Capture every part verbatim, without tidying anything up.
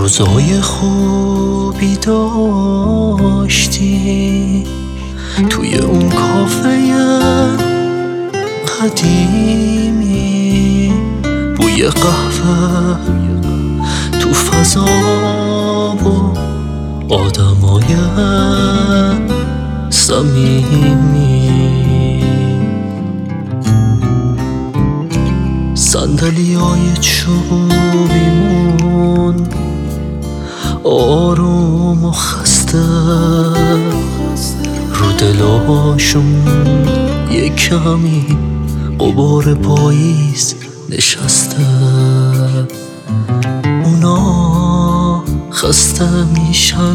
روزای خوبی داشتی توی اون کافه قدیمی، بوی قهوه تو فضا و آدمای صمیمی، صندلیای چوبیمون آروم و خسته، رو دلاشون یک کمی غبار پاییز نشسته. اونا خسته میشن،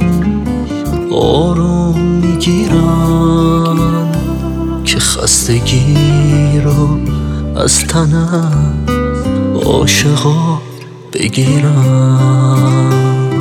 آروم میگیرن که خستگی رو از تن عاشقا بگیرن.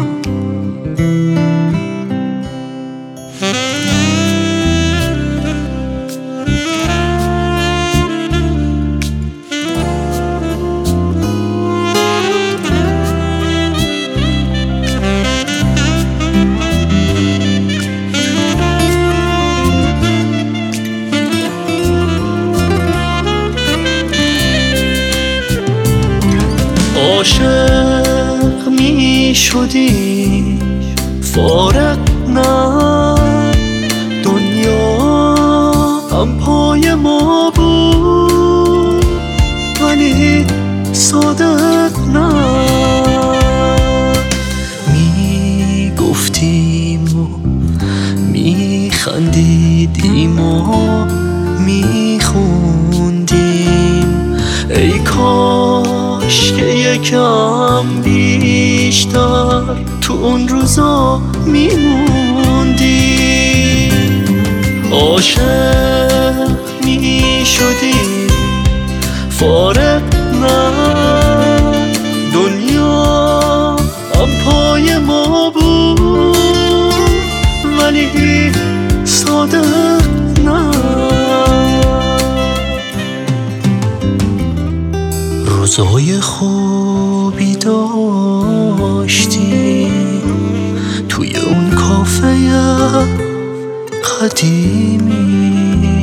عاشق می شدی فارغ نه، دنیا هم پای ما بود ولی صادق نه. می گفتیم و می خندیدیم و می خوندیم، ای کاش که یکم بیشتر تو اون روزا میموندی. عاشق می شدی فارغ نه، دنیا هم پای ما بود ولی صادق نه. روزای خوبی داشتی توی اون کافه قدیمی،